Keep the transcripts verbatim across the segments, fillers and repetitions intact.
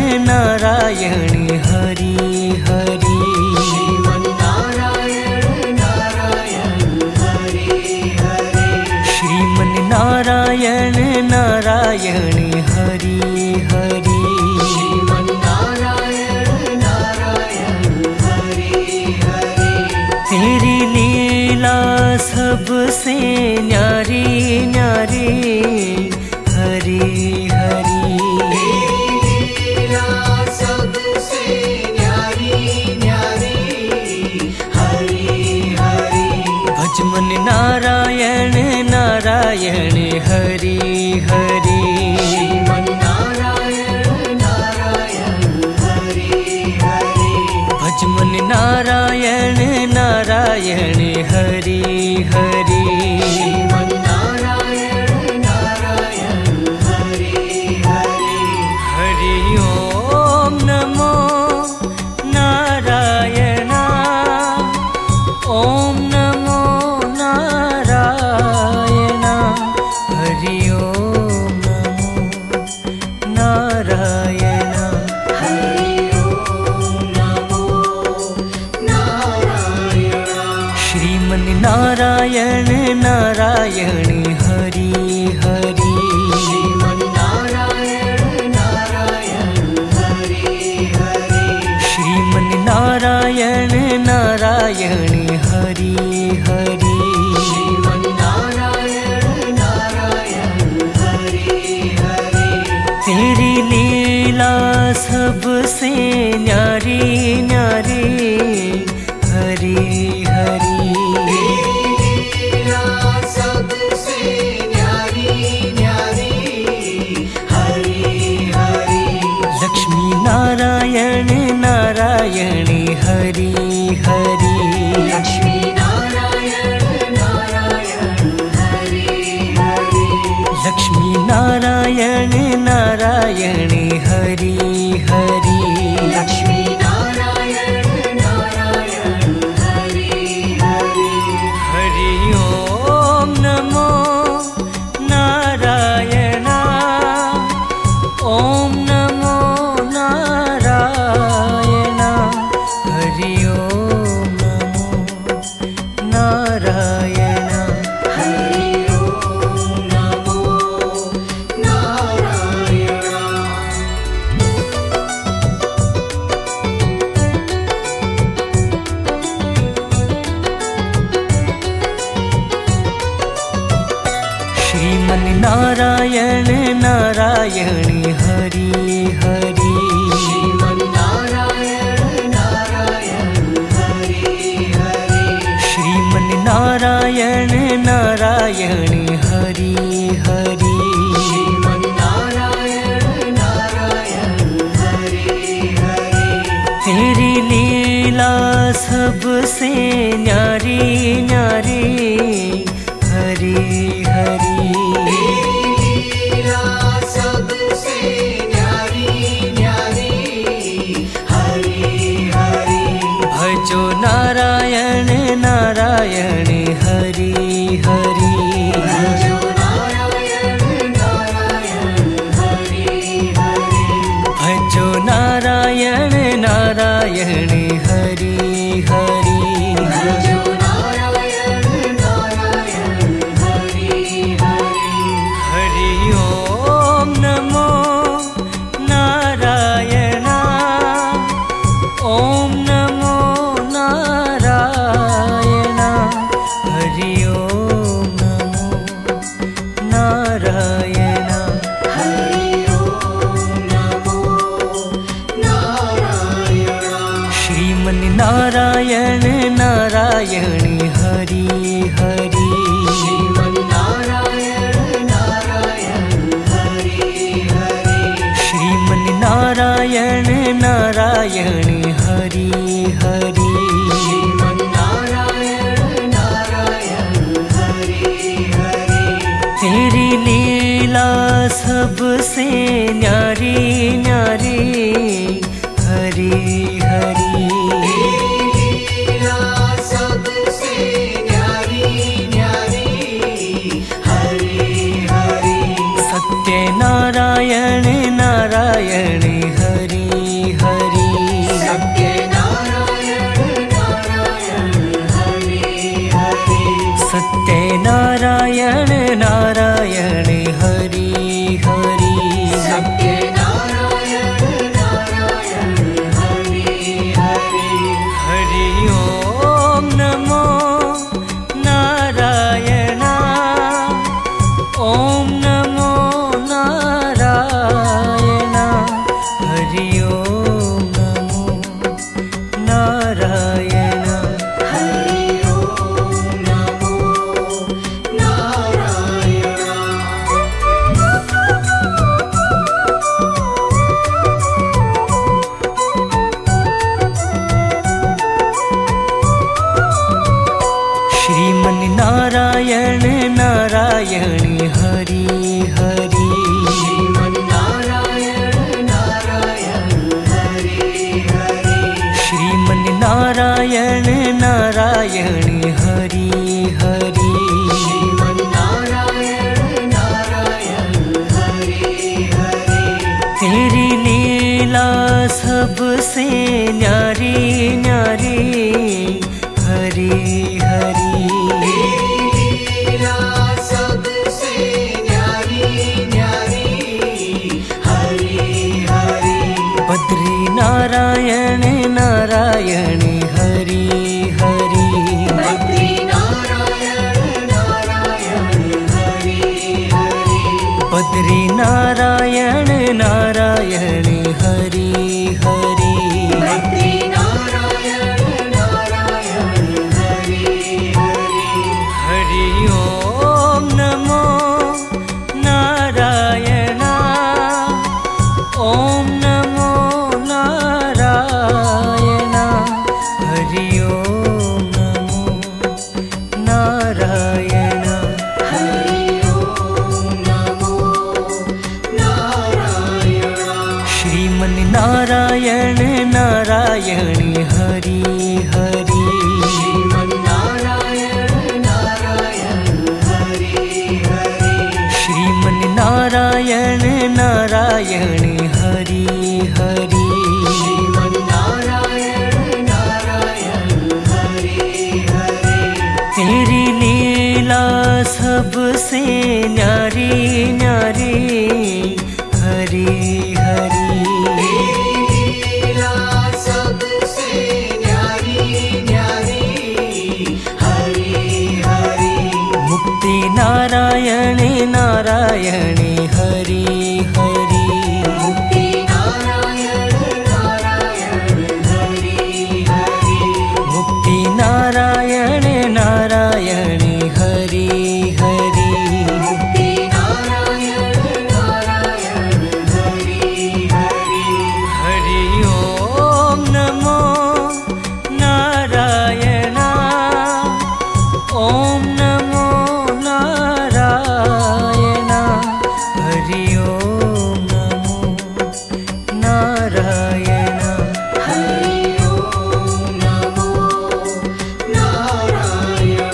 नारायण हरि हरि। नारायण नारायण हरि हरि। तेरी लीला सबसे न्यारी न्यारी हरि हरि। भजमन नारायण नारायण हरि हरि। भजमन नारायण नारायण हरि हरि। हरि ओम नमो नारायण। ओम नमो नारायण। हरि ओम नमो नारायण। श्रीमन नारायण नारायण हरि हरि। श्रीमन नारायण नारायण हरि हरि। तेरी लीला सबसे न्यारी न्यारी हरि हरि। लक्ष्मी नारायण नारायण हरि हरि। लक्ष्मी नारायण नारायण हरि हरि। लक्ष्मी नारायण नारायण हरि हरि। लक्ष्मी नारायण नारायण हरि हरि। हरि ओम नमो नारायण। ओम नमो नारायण। हरि ओम नमो नारायण। हरि ओम नमो नारायण। श्रीमन नारायण नारायण हरि हरि। श्रीमन नारायण नारायण हरि हरि। तेरी लीला सबसे न्यारी न्यारी हरि हरि। भजो नारायण नारायण हरि हरि। भजो नारायण नारायण हरि हरि। भजो नारायण नारायण हरि हरि। भजो नारायण नारायण हरि हरि। हरि ओम नमो नारायण। ओम नमो नारायण। हरि ओम नमो नारायण। हरि ओम नमो नारायण। श्रीमन नारायण नारायण हरि हरि। श्रीमन नारायण नारायण हरि हरि। तेरी लीला सबसे न्यारी न्यारी हरि हरि। सत्य नारायण नारायण हरि हरि ओम नमो नारायण। हरि ओम नमो नारायण। श्रीमन नारायण नारायण हरि हरि। श्रीमन नारायण नारायण हरि हरि। श्रीमन नारायण नारायण हरि हरि। श्रीमन नारायण नारायण हरि हरि। तेरी लीला सबसे न्यारी न्यारी हरि हरि। लीला सबसे न्यारी न्यारी हरि हरि। बद्री नारायण नारायण हरि हरि। बद्री नारायण नारायण हरि हरि। बद्री नारायण नारायण हरि हरि। बद्री नारायण नारायण हरि हरि। हरि ओम नमो नारायण। ओम नमो नारायण। हरि ओम नमो नारायण। हरि ओम नमो नारायण। श्रीमन नारायण नारायण हरि हरि। श्रीमन नारायण नारायण हरि हरि। श्रीमन नारायण नारायण हरि हरि। श्रीमन नारायण नारायण हरि हरि। तेरी लीला सबसे न्यारी न्यारी हरि हरि। लीला सबसे न्यारी न्यारी हरि हरि। मुक्ति नारायण नारायण हरि हरि। मुक्ति नारायण नारायण हरि हरि। मुक्ति नारायण नारायण हरि हरि। मुक्ति नारायण नारायण हरि हरि। हरि ओम नमो नारायण। ओम नमो नारायण। हरि ओम नमो नारायण। हरि ओम नमो नारायण।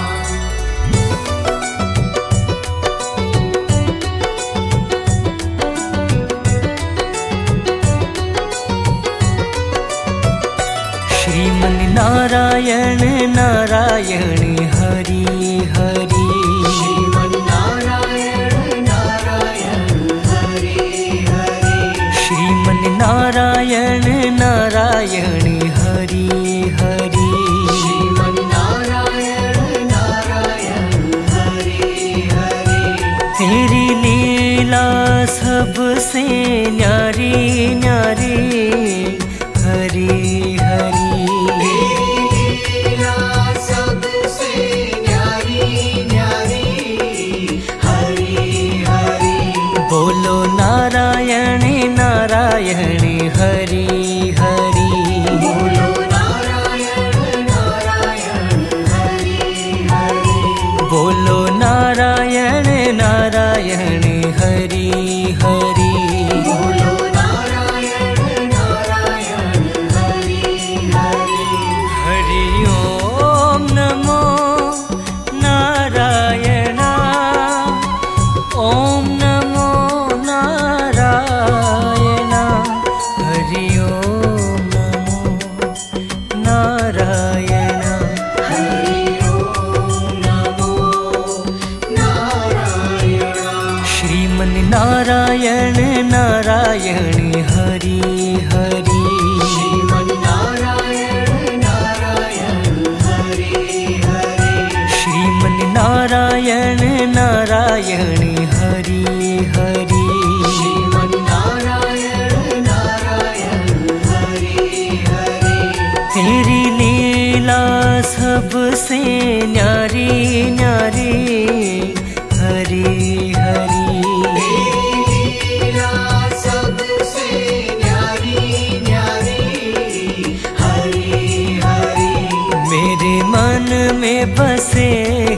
श्रीमन नारायण नारायण हरि हरि। श्रीमन नारायण नारायण हरि हरि। श्रीमन नारायण नारायण हरि हरि। श्रीमन नारायण नारायण हरि हरि। तेरी लीला सबसे न्यारी न्यारी हरि हरि। लीला सबसे न्यारी न्यारी हरि हरि। बोलो नारायण नारायण हरि हरि। बोलो नारायण नारायण हरि हरि। बोलो नारायण नारायण हरि हरि। बोलो नारायण नारायण हरि हरि। हरि ओम नमो नारायण। ओम नमो नारायण। हरि से